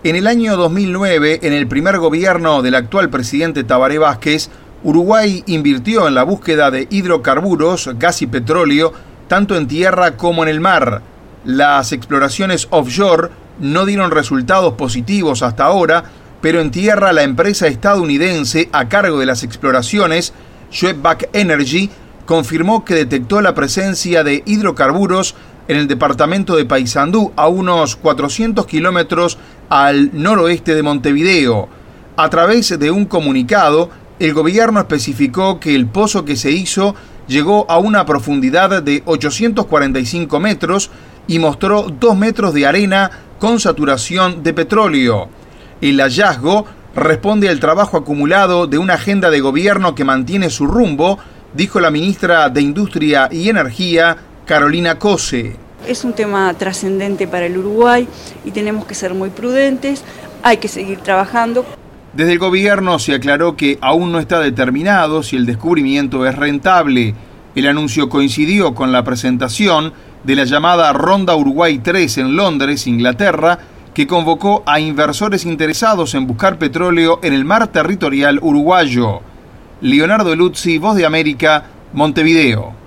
En el año 2009, en el primer gobierno del actual presidente Tabaré Vázquez, Uruguay invirtió en la búsqueda de hidrocarburos, gas y petróleo, tanto en tierra como en el mar. Las exploraciones offshore no dieron resultados positivos hasta ahora, pero en tierra la empresa estadounidense a cargo de las exploraciones, Swedbank Energy, confirmó que detectó la presencia de hidrocarburos en el departamento de Paysandú, a unos 400 kilómetros al noroeste de Montevideo. A través de un comunicado, el gobierno especificó que el pozo que se hizo llegó a una profundidad de 845 metros y mostró 2 metros de arena con saturación de petróleo. El hallazgo responde al trabajo acumulado de una agenda de gobierno que mantiene su rumbo, dijo la ministra de Industria y Energía, Carolina Cose. Es un tema trascendente para el Uruguay y tenemos que ser muy prudentes, hay que seguir trabajando. Desde el gobierno se aclaró que aún no está determinado si el descubrimiento es rentable. El anuncio coincidió con la presentación de la llamada Ronda Uruguay 3 en Londres, Inglaterra, que convocó a inversores interesados en buscar petróleo en el mar territorial uruguayo. Leonardo Luzzi, Voz de América, Montevideo.